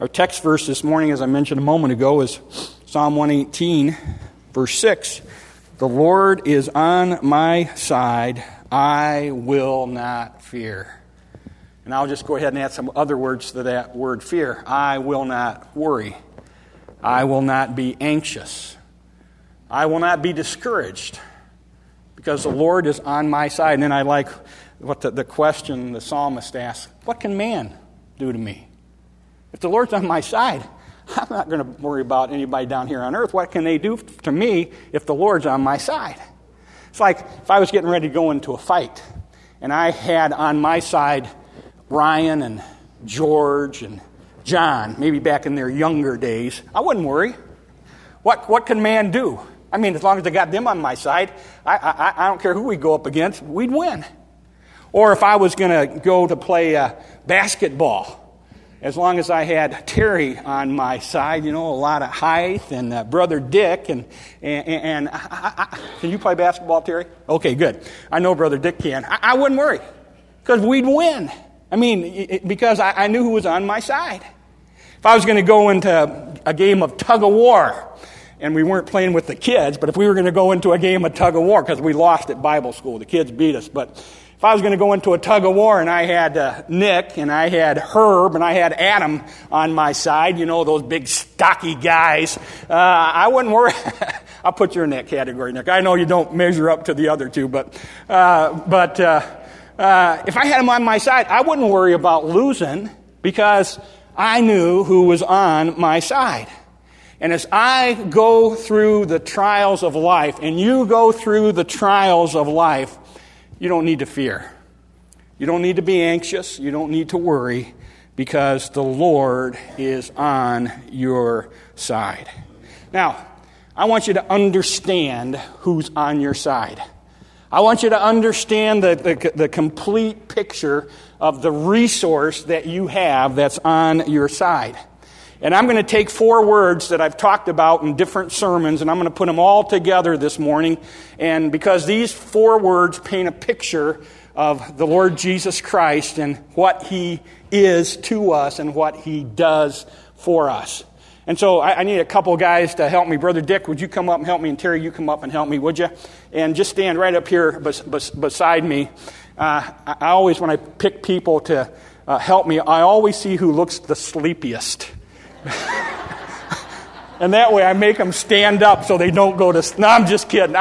Our text verse this morning, as I mentioned a moment ago, is Psalm 118, verse 6. The Lord is on my side, I will not fear. And I'll just go ahead and add some other words to that word fear. I will not worry. I will not be anxious. I will not be discouraged because the Lord is on my side. And then I like what the question the psalmist asks, what can man do to me? If the Lord's on my side, I'm not going to worry about anybody down here on earth. What can they do to me if the Lord's on my side? It's like if I was getting ready to go into a fight, and I had on my side Ryan and George and John, maybe back in their younger days, I wouldn't worry. What can man do? I mean, as long as I got them on my side, I don't care who we go up against, we'd win. Or if I was going to go to play basketball, as long as I had Terry on my side, a lot of height, and Brother Dick, and can you play basketball, Terry? Okay, good. I know Brother Dick can. I wouldn't worry, because we'd win. I mean, because I knew who was on my side. If I was going to go into a game of tug-of-war, and we weren't playing with the kids, but if we were going to go into a game of tug-of-war, because we lost at Bible school, the kids beat us, but if I was going to go into a tug-of-war and I had Nick and I had Herb and I had Adam on my side, those big stocky guys, I wouldn't worry. I'll put you in that category, Nick. I know you don't measure up to the other two, but if I had them on my side, I wouldn't worry about losing because I knew who was on my side. And as I go through the trials of life, and you go through the trials of life, you don't need to fear. You don't need to be anxious. You don't need to worry because the Lord is on your side. Now, I want you to understand who's on your side. I want you to understand the complete picture of the resource that you have that's on your side. And I'm going to take 4 words that I've talked about in different sermons, and I'm going to put them all together this morning. And because these 4 words paint a picture of the Lord Jesus Christ and what He is to us and what He does for us. And so I need a couple guys to help me. Brother Dick, would you come up and help me? And Terry, you come up and help me, would you? And just stand right up here beside me. I always, when I pick people to help me, I always see who looks the sleepiest. And that way I make them stand up so they don't go to... No, I'm just kidding.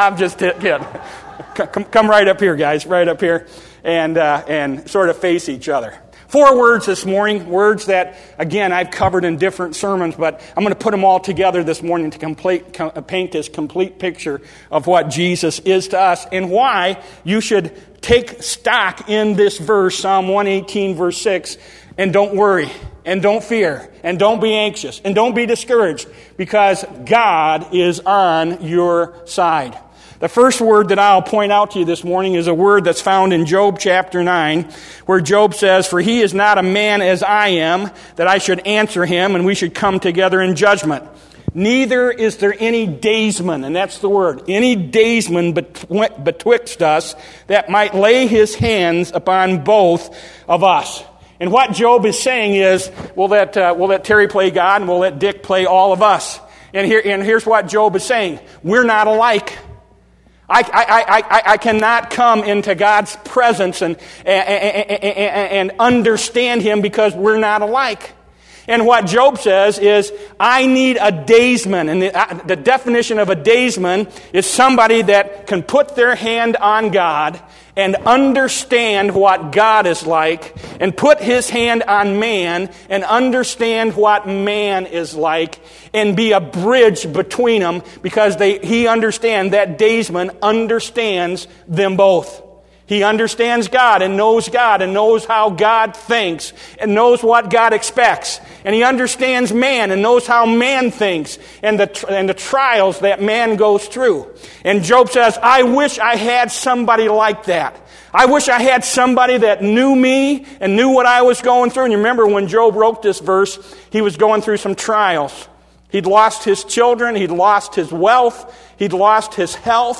Come right up here, guys. Right up here. And sort of face each other. 4 words this morning. Words that, again, I've covered in different sermons. But I'm going to put them all together this morning to paint this complete picture of what Jesus is to us. And why you should take stock in this verse, Psalm 118, verse 6. And don't worry, and don't fear, and don't be anxious, and don't be discouraged, because God is on your side. The first word that I'll point out to you this morning is a word that's found in Job chapter 9, where Job says, "For he is not a man as I am, that I should answer him, and we should come together in judgment. Neither is there any daysman," and that's the word, "any daysman betwixt us, that might lay his hands upon both of us." And what Job is saying is, we'll let Terry play God, and we'll let Dick play all of us. And here's what Job is saying: we're not alike. I cannot come into God's presence and understand Him because we're not alike. And what Job says is, I need a daysman. And the definition of a daysman is somebody that can put their hand on God and understand what God is like, and put his hand on man and understand what man is like, and be a bridge between them, because he understands, that daysman understands them both. He understands God and knows how God thinks and knows what God expects. And he understands man and knows how man thinks and the trials that man goes through. And Job says, I wish I had somebody like that. I wish I had somebody that knew me and knew what I was going through. And you remember when Job wrote this verse, he was going through some trials. He'd lost his children. He'd lost his wealth. He'd lost his health.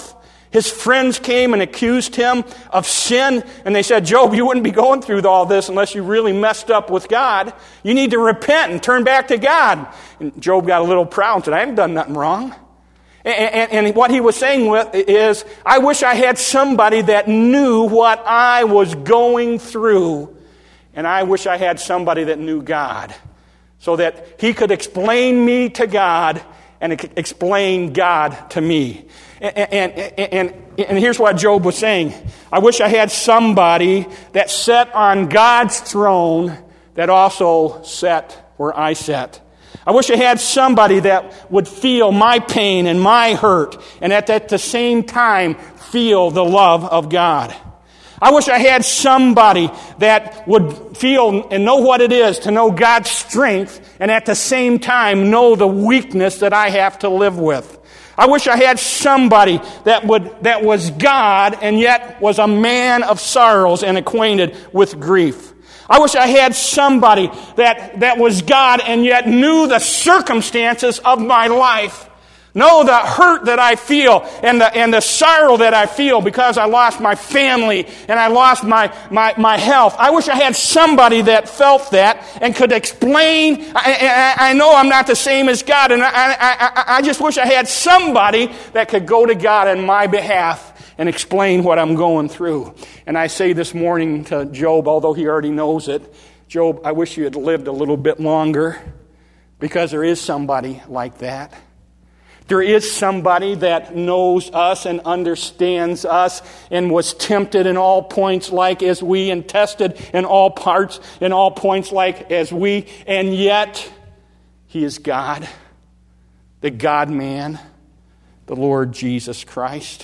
His friends came and accused him of sin, and they said, Job, you wouldn't be going through all this unless you really messed up with God. You need to repent and turn back to God. And Job got a little proud and said, I haven't done nothing wrong. And what he was saying is, I wish I had somebody that knew what I was going through, and I wish I had somebody that knew God, so that he could explain me to God and explain God to me. And here's what Job was saying. I wish I had somebody that sat on God's throne that also sat where I sat. I wish I had somebody that would feel my pain and my hurt, and at the same time feel the love of God. I wish I had somebody that would feel and know what it is to know God's strength, and at the same time know the weakness that I have to live with. I wish I had somebody that was God and yet was a man of sorrows and acquainted with grief. I wish I had somebody that was God and yet knew the circumstances of my life. Know the hurt that I feel and the sorrow that I feel because I lost my family and I lost my health. I wish I had somebody that felt that and could explain. I know I'm not the same as God, and I just wish I had somebody that could go to God on my behalf and explain what I'm going through. And I say this morning to Job, although he already knows it, Job, I wish you had lived a little bit longer, because there is somebody like that. There is somebody that knows us and understands us and was tempted in all points like as we, and tested in all parts, in all points like as we, and yet he is God, the God-man, the Lord Jesus Christ.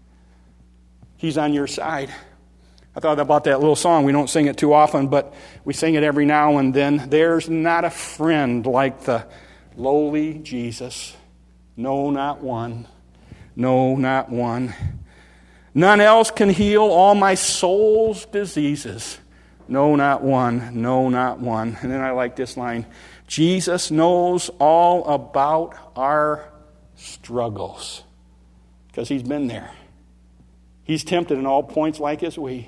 He's on your side. I thought about that little song. We don't sing it too often, but we sing it every now and then. There's not a friend like the lowly Jesus. No, not one. No, not one. None else can heal all my soul's diseases. No, not one. No, not one. And then I like this line. Jesus knows all about our struggles, because he's been there. He's tempted in all points like as we.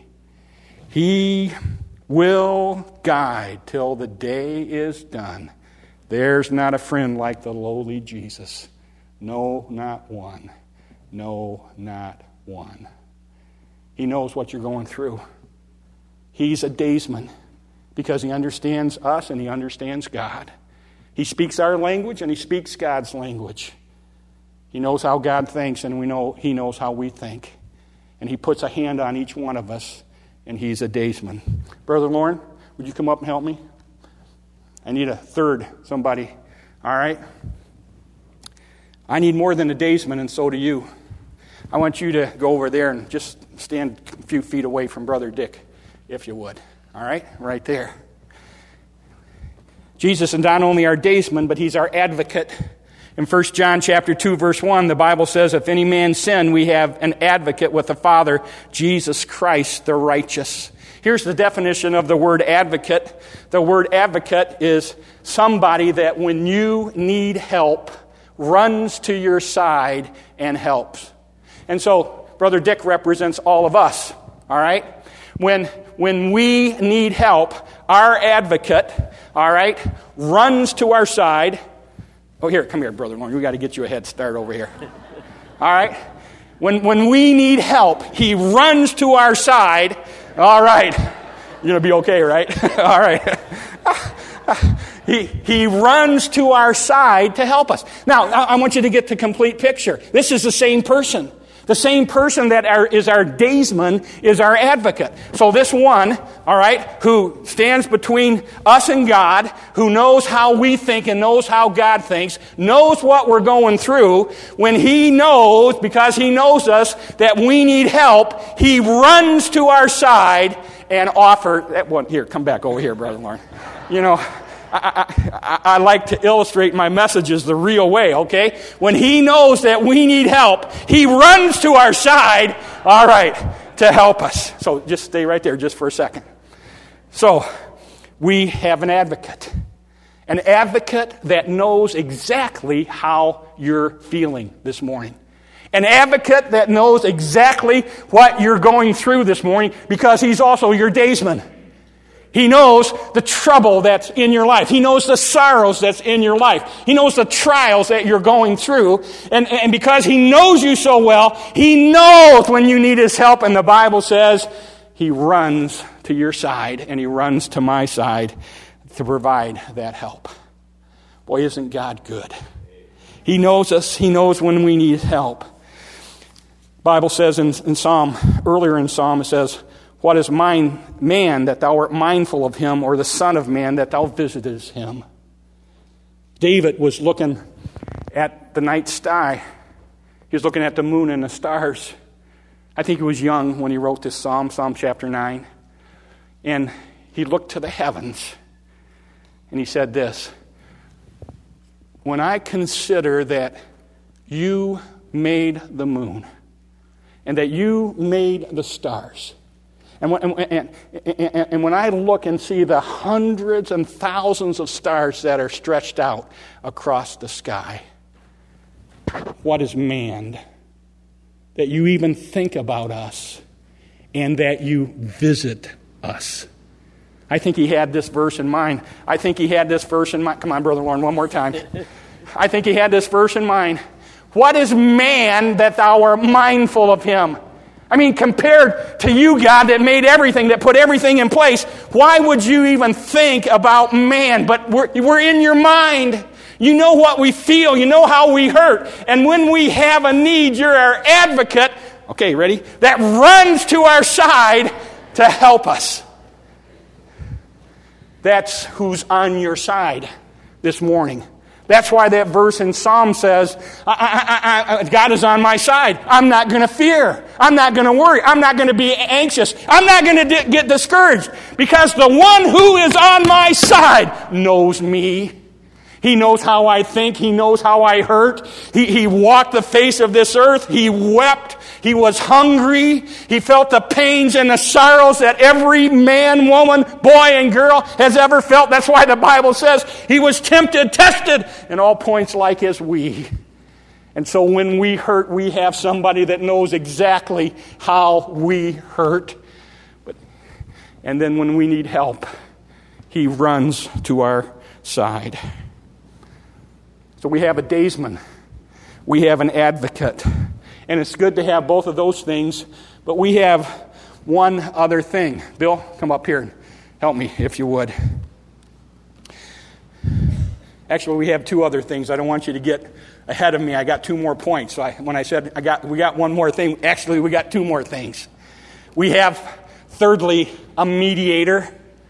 He will guide till the day is done. There's not a friend like the lowly Jesus. No, not one. No, not one. He knows what you're going through. He's a daysman because he understands us and he understands God. He speaks our language and he speaks God's language. He knows how God thinks, and he knows how we think. And he puts a hand on each one of us, and he's a daysman. Brother Lauren, would you come up and help me? I need a third somebody. All right? I need more than a daysman, and so do you. I want you to go over there and just stand a few feet away from Brother Dick, if you would. All right? Right there. Jesus is not only our daysman, but he's our advocate. In 1 John chapter 2, verse 1, the Bible says, if any man sin, we have an advocate with the Father, Jesus Christ the righteous. Here's the definition of the word advocate. The word advocate is somebody that when you need help, runs to your side and helps. And so, Brother Dick represents all of us, all right? When we need help, our advocate, all right, runs to our side. Oh, here, come here, Brother Lauren. We got to get you a head start over here. All right? When we need help, he runs to our side. All right. You're going to be okay, right? All right. He runs to our side to help us. Now, I want you to get the complete picture. This is the same person. The same person that is our daysman is our advocate. So this one, all right, who stands between us and God, who knows how we think and knows how God thinks, knows what we're going through, when he knows, because he knows us, that we need help, he runs to our side and offers that one. Here, come back over here, Brother Lauren. You know, I like to illustrate my messages the real way, okay? When he knows that we need help, he runs to our side, all right, to help us. So just stay right there just for a second. So we have an advocate that knows exactly how you're feeling this morning. An advocate that knows exactly what you're going through this morning because he's also your daysman. He knows the trouble that's in your life. He knows the sorrows that's in your life. He knows the trials that you're going through. And because he knows you so well, he knows when you need his help. And the Bible says he runs to your side and he runs to my side to provide that help. Boy, isn't God good? He knows us. He knows when we need help. The Bible says earlier in Psalm, it says, what is man that thou art mindful of him, or the son of man that thou visitest him? David was looking at the night sky. He was looking at the moon and the stars. I think he was young when he wrote this psalm, Psalm chapter 9. And he looked to the heavens and he said this, when I consider that you made the moon and that you made the stars, and when I look and see the hundreds and thousands of stars that are stretched out across the sky, what is man that you even think about us and that you visit us? I think he had this verse in mind. Come on, Brother Lauren, one more time. I think he had this verse in mind. What is man that thou art mindful of him? I mean, compared to you, God, that made everything, that put everything in place, why would you even think about man? But we're in your mind. You know what we feel. You know how we hurt. And when we have a need, you're our advocate, okay, ready? That runs to our side to help us. That's who's on your side this morning. That's why that verse in Psalm says, God is on my side. I'm not going to fear. I'm not going to worry. I'm not going to be anxious. I'm not going to get discouraged because the one who is on my side knows me. He knows how I think. He knows how I hurt. He walked the face of this earth. He wept. He was hungry. He felt the pains and the sorrows that every man, woman, boy, and girl has ever felt. That's why the Bible says he was tempted, tested, in all points like as we. And so when we hurt, we have somebody that knows exactly how we hurt. And then when we need help, he runs to our side. So we have a daysman. We have an advocate. And it's good to have both of those things, but we have one other thing. Bill, come up here and help me if you would. Actually, we have two other things. I don't want you to get ahead of me. I got two more points. So when I said we got one more thing, actually we got two more things. We have, thirdly, a mediator.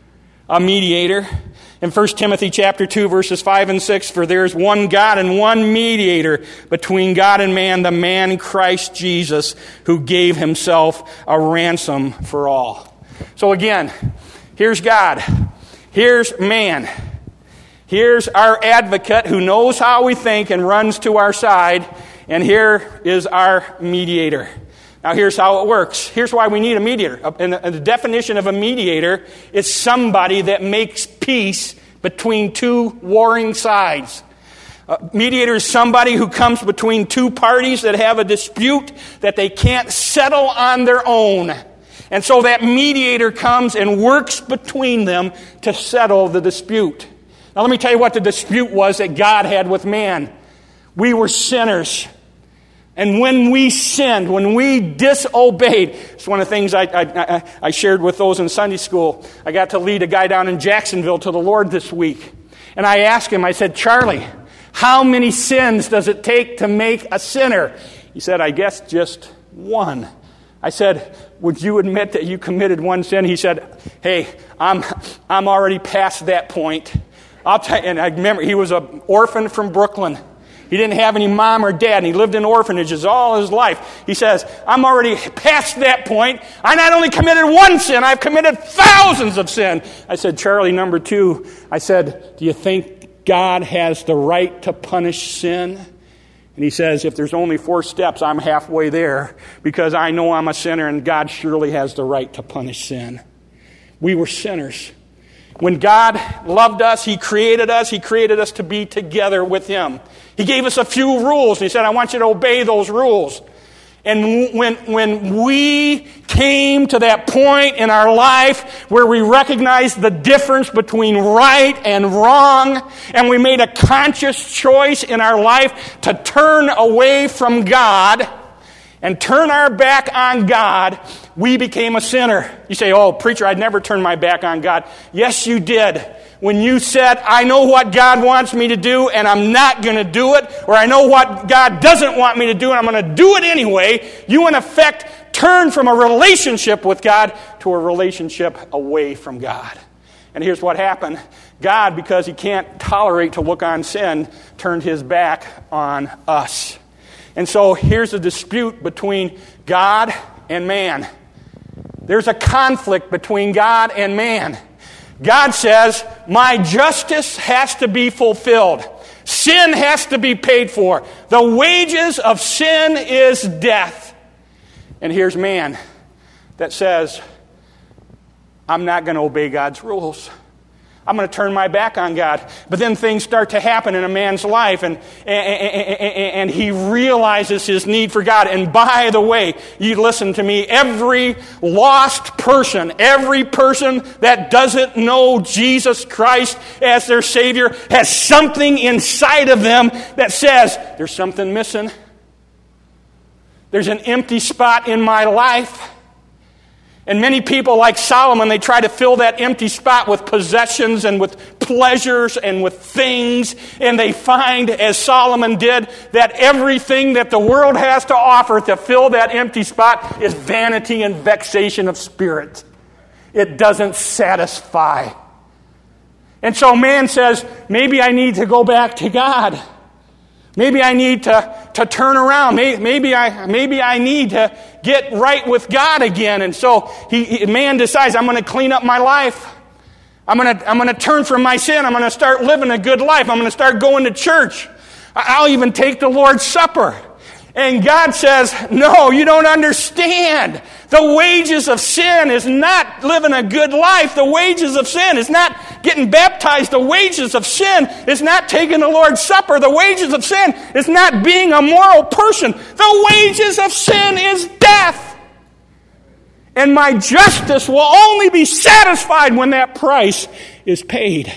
A mediator. In 1 Timothy chapter 2, verses 5 and 6, for there is one God and one mediator between God and man, the man Christ Jesus, who gave himself a ransom for all. So again, here's God. Here's man. Here's our advocate who knows how we think and runs to our side. And here is our mediator. Now here's how it works. Here's why we need a mediator. And the definition of a mediator is somebody that makes peace between two warring sides. A mediator is somebody who comes between two parties that have a dispute that they can't settle on their own. And so that mediator comes and works between them to settle the dispute. Now let me tell you what the dispute was that God had with man. We were sinners. And when we sinned, when we disobeyed, it's one of the things I shared with those in Sunday school. I got to lead a guy down in Jacksonville to the Lord this week. And I asked him, I said, Charlie, how many sins does it take to make a sinner? He said, I guess just one. I said, would you admit that you committed one sin? He said, hey, I'm already past that point. I'll tell you, and I remember he was an orphan from Brooklyn. He didn't have any mom or dad, and he lived in orphanages all his life. He says, I'm already past that point. I not only committed one sin, I've committed thousands of sin. I said, Charlie, number two, I said, do you think God has the right to punish sin? And he says, if there's only 4 steps, I'm halfway there, because I know I'm a sinner, and God surely has the right to punish sin. We were sinners. When God loved us, He created us to be together with Him. He gave us a few rules. He said, I want you to obey those rules. And when we came to that point in our life where we recognized the difference between right and wrong, and we made a conscious choice in our life to turn away from God and turn our back on God, we became a sinner. You say, oh, preacher, I'd never turn my back on God. Yes, you did. When you said, I know what God wants me to do and I'm not going to do it, or I know what God doesn't want me to do and I'm going to do it anyway, you in effect turn from a relationship with God to a relationship away from God. And here's what happened. God, because he can't tolerate to look on sin, turned his back on us. And so here's a dispute between God and man. There's a conflict between God and man. God says, my justice has to be fulfilled. Sin has to be paid for. The wages of sin is death. And here's man that says, I'm not going to obey God's rules. I'm going to turn my back on God. But then things start to happen in a man's life, and he realizes his need for God. And by the way, you listen to me, every lost person, every person that doesn't know Jesus Christ as their Savior has something inside of them that says, there's something missing. There's an empty spot in my life. And many people, like Solomon, they try to fill that empty spot with possessions and with pleasures and with things. And they find, as Solomon did, that everything that the world has to offer to fill that empty spot is vanity and vexation of spirit. It doesn't satisfy. And so man says, maybe I need to go back to God. Maybe I need to turn around. Maybe I need to get right with God again. And so man decides, I'm going to clean up my life. I'm going to turn from my sin. I'm going to start living a good life. I'm going to start going to church. I'll even take the Lord's Supper. And God says, no, you don't understand. The wages of sin is not living a good life. The wages of sin is not getting baptized. The wages of sin is not taking the Lord's Supper. The wages of sin is not being a moral person. The wages of sin is death. And my justice will only be satisfied when that price is paid.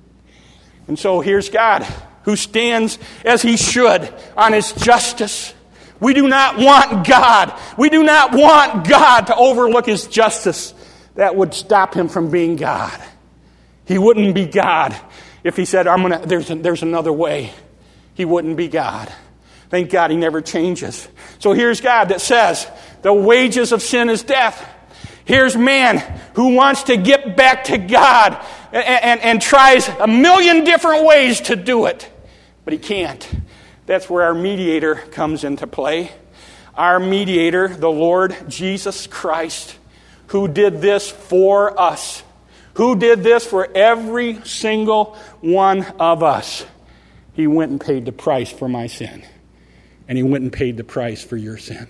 And so here's God, who stands as he should on his justice. We do not want God. We do not want God to overlook his justice. That would stop him from being God. He wouldn't be God if he said, there's another way. He wouldn't be God. Thank God he never changes. So here's God that says, the wages of sin is death. Here's man who wants to get back to God and tries a million different ways to do it. But he can't. That's where our mediator comes into play. Our mediator, the Lord Jesus Christ, who did this for us. Who did this for every single one of us. He went and paid the price for my sin. And he went and paid the price for your sin.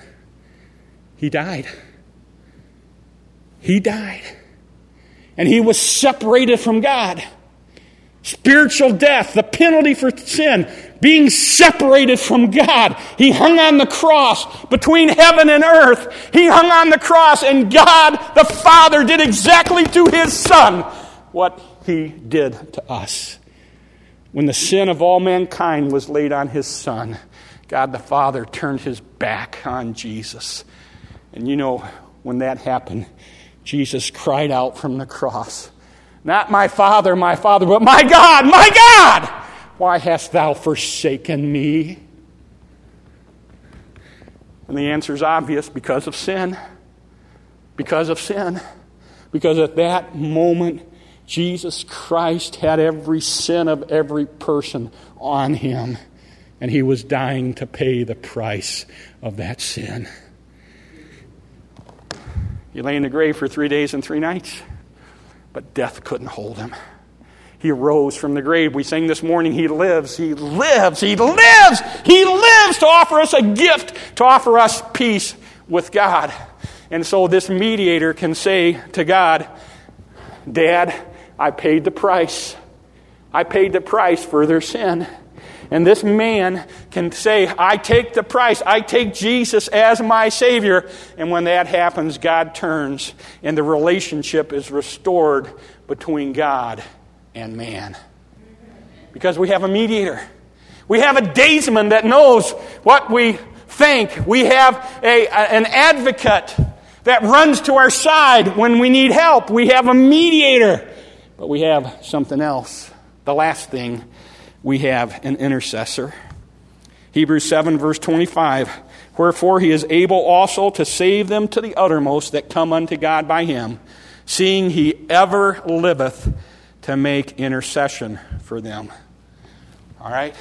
He died. He died. And he was separated from God. Spiritual death, the penalty for sin, being separated from God. He hung on the cross between heaven and earth. He hung on the cross, and God the Father did exactly to his Son what he did to us. When the sin of all mankind was laid on his Son, God the Father turned his back on Jesus. And you know, when that happened, Jesus cried out from the cross, not my Father, but my God, why hast thou forsaken me? And the answer is obvious, because of sin. Because of sin. Because at that moment, Jesus Christ had every sin of every person on him. And he was dying to pay the price of that sin. He lay in the grave for 3 days and 3 nights. But death couldn't hold him. He arose from the grave. We sang this morning, he lives, he lives, he lives, he lives to offer us a gift, to offer us peace with God. And so this mediator can say to God, Dad, I paid the price. I paid the price for their sin. And this man can say, I take the price. I take Jesus as my Savior. And when that happens, God turns and the relationship is restored between God and man. Because we have a mediator. We have a daysman that knows what we think. We have an advocate that runs to our side when we need help. We have a mediator. But we have something else. The last thing, we have an intercessor. Hebrews 7, verse 25. Wherefore he is able also to save them to the uttermost that come unto God by him, seeing he ever liveth to make intercession for them. All right?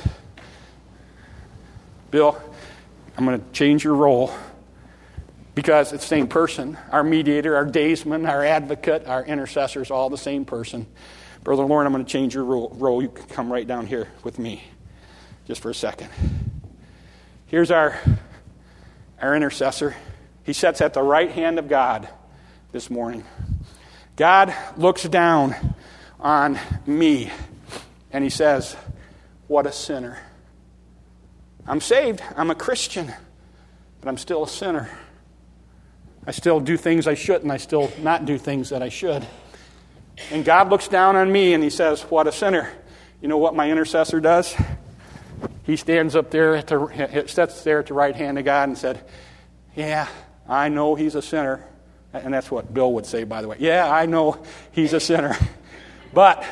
Bill, I'm going to change your role because it's the same person. Our mediator, our daysman, our advocate, our intercessor is all the same person. Brother Lauren, I'm going to change your role. You can come right down here with me just for a second. Here's our intercessor. He sits at the right hand of God this morning. God looks down on me and he says, what a sinner. I'm saved. I'm a Christian, but I'm still a sinner. I still do things I shouldn't. I still not do things that I should. And God looks down on me and he says, what a sinner. You know what my intercessor does? He stands up there, sits there at the right hand of God and said, yeah, I know he's a sinner. And that's what Bill would say, by the way. Yeah, I know he's a sinner. But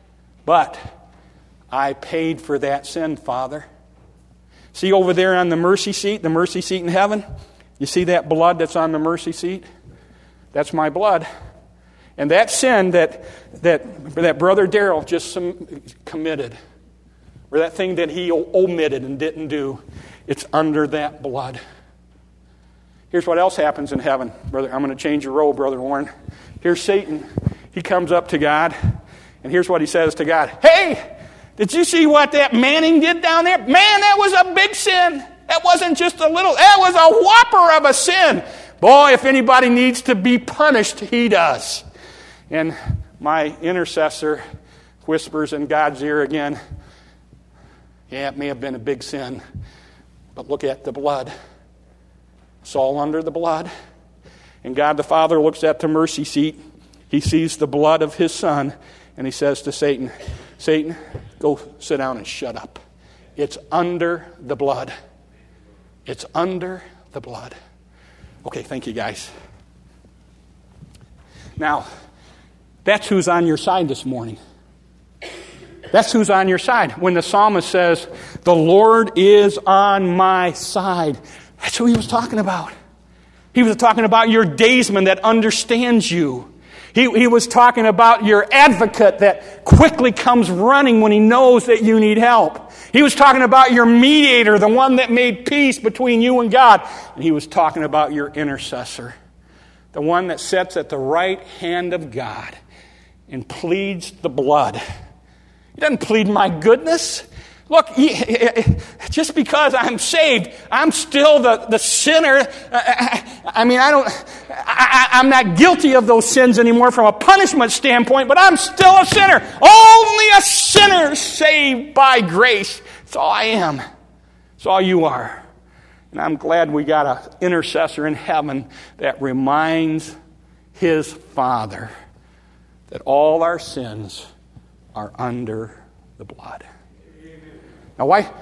I paid for that sin, Father. See over there on the mercy seat in heaven? You see that blood that's on the mercy seat? That's my blood. And that sin that Brother Darrell just committed, or that thing that he omitted and didn't do, it's under that blood. Here's what else happens in heaven. Brother, I'm going to change your role, Brother Warren. Here's Satan. He comes up to God, and here's what he says to God. Hey, did you see what that Manning did down there? Man, that was a big sin. That wasn't just a little, that was a whopper of a sin. Boy, if anybody needs to be punished, he does. And my intercessor whispers in God's ear again, yeah, it may have been a big sin, but look at the blood. It's all under the blood. And God the Father looks at the mercy seat. He sees the blood of his Son, and he says to Satan, Satan, go sit down and shut up. It's under the blood. It's under the blood. Okay, thank you, guys. Now, that's who's on your side this morning. That's who's on your side. When the psalmist says, the Lord is on my side, that's who he was talking about. He was talking about your daysman that understands you. He was talking about your advocate that quickly comes running when he knows that you need help. He was talking about your mediator, the one that made peace between you and God. And he was talking about your intercessor, the one that sits at the right hand of God and pleads the blood. He doesn't plead my goodness. Look, just because I'm saved, I'm still the sinner. I'm not guilty of those sins anymore from a punishment standpoint, but I'm still a sinner. Only a sinner saved by grace. That's all I am. That's all you are. And I'm glad we got an intercessor in heaven that reminds his Father that all our sins are under the blood. Now,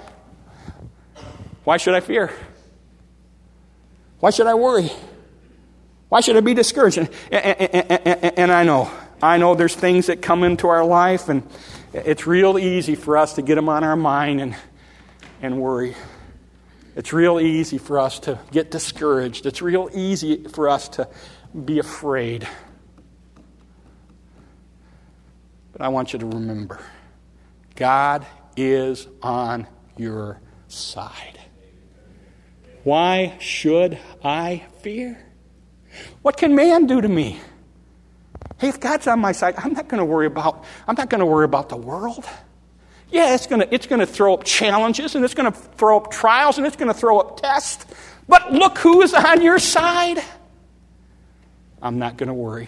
why should I fear? Why should I worry? Why should I be discouraged? And I know there's things that come into our life, and it's real easy for us to get them on our mind and worry. It's real easy for us to get discouraged. It's real easy for us to be afraid. But I want you to remember, God is on your side. Why should I fear? What can man do to me? Hey, if God's on my side, I'm not going to worry about the world. Yeah, it's going to throw up challenges, and it's going to throw up trials, and it's going to throw up tests. But look who is on your side. I'm not going to worry.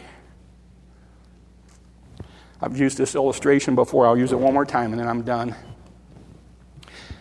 I've used this illustration before. I'll use it one more time, and then I'm done.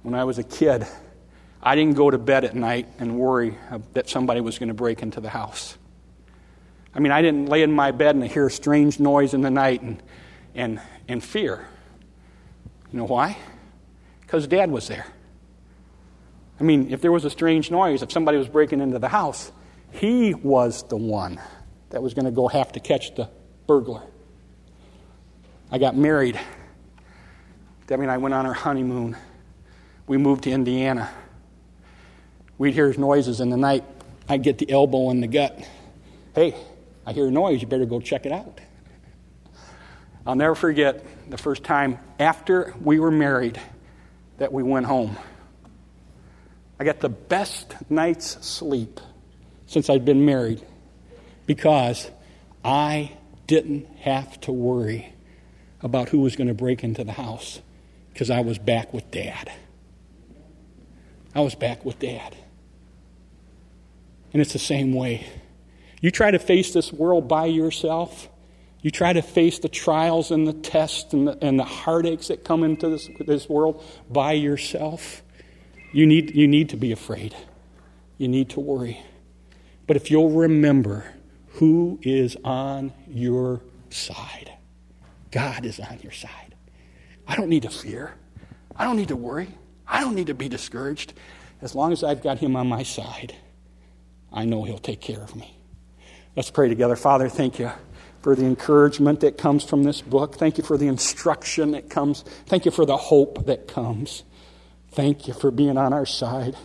When I was a kid, I didn't go to bed at night and worry that somebody was going to break into the house. I mean, I didn't lay in my bed and hear a strange noise in the night and fear. You know why? Because Dad was there. I mean, if there was a strange noise, if somebody was breaking into the house, he was the one that was going to go have to catch the burglar. I got married. Debbie and I went on our honeymoon. We moved to Indiana. We'd hear noises in the night. I'd get the elbow in the gut. Hey, I hear a noise. You better go check it out. I'll never forget the first time after we were married that we went home. I got the best night's sleep since I'd been married because I didn't have to worry about who was going to break into the house because I was back with Dad. I was back with Dad. And it's the same way. You try to face this world by yourself. You try to face the trials and the tests and the heartaches that come into this world by yourself. You need to be afraid. You need to worry. But if you'll remember who is on your side, God is on your side. I don't need to fear. I don't need to worry. I don't need to be discouraged. As long as I've got Him on my side, I know He'll take care of me. Let's pray together. Father, thank you for the encouragement that comes from this book. Thank you for the instruction that comes. Thank you for the hope that comes. Thank you for being on our side.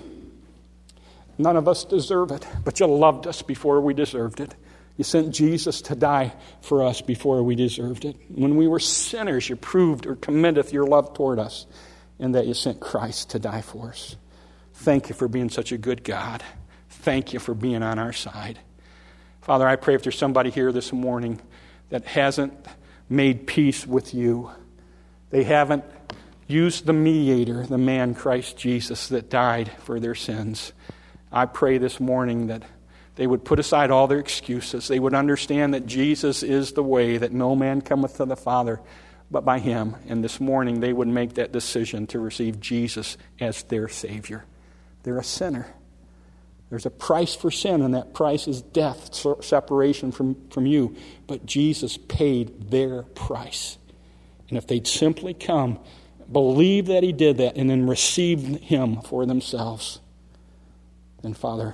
None of us deserve it, but you loved us before we deserved it. You sent Jesus to die for us before we deserved it. When we were sinners, you proved or committed your love toward us, and that you sent Christ to die for us. Thank you for being such a good God. Thank you for being on our side. Father, I pray if there's somebody here this morning that hasn't made peace with you, they haven't used the mediator, the man Christ Jesus that died for their sins, I pray this morning that they would put aside all their excuses. They would understand that Jesus is the way, that no man cometh to the Father but by Him. And this morning they would make that decision to receive Jesus as their Savior. They're a sinner. There's a price for sin, and that price is death, separation from you. But Jesus paid their price. And if they'd simply come, believe that He did that, and then receive Him for themselves, then, Father,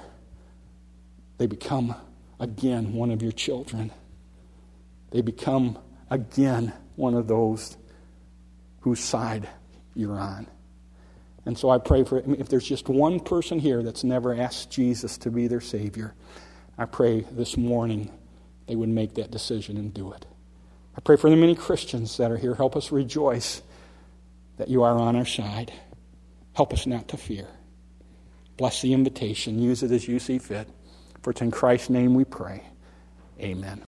they become again one of your children. They become again one of those whose side you're on. And so I pray for, if there's just one person here that's never asked Jesus to be their Savior, I pray this morning they would make that decision and do it. I pray for the many Christians that are here. Help us rejoice that you are on our side. Help us not to fear. Bless the invitation. Use it as you see fit. For it's in Christ's name we pray. Amen.